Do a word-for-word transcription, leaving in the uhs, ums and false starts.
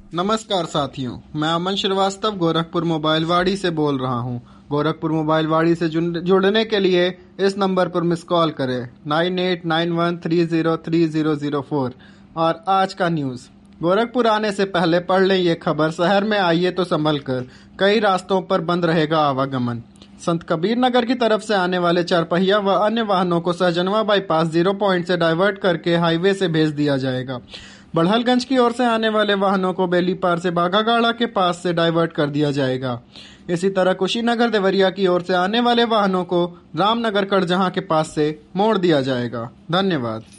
नमस्कार साथियों, मैं अमन श्रीवास्तव गोरखपुर मोबाइल वाड़ी से बोल रहा हूं। गोरखपुर मोबाइल वाड़ी से जुड़- जुड़ने के लिए इस नंबर पर मिस कॉल करें nine eight nine one three zero three zero zero four. और आज का न्यूज़। गोरखपुर आने से पहले पढ़ लें ये खबर। शहर में आइए तो संभल कर, कई रास्तों पर बंद रहेगा आवागमन। संत कबीर नगर की तरफ से आने वाले चारपहिया व अन्य वाहनों को सहजनवा बाईपास जीरो पॉइंट से डाइवर्ट करके हाईवे से भेज दिया जाएगा। बड़हलगंज की ओर से आने वाले वाहनों को बेलीपार से बाघागाड़ा के पास से डाइवर्ट कर दिया जाएगा। इसी तरह कुशीनगर देवरिया की ओर से आने वाले वाहनों को रामनगर कड़जहां के पास से मोड़ दिया जाएगा। धन्यवाद।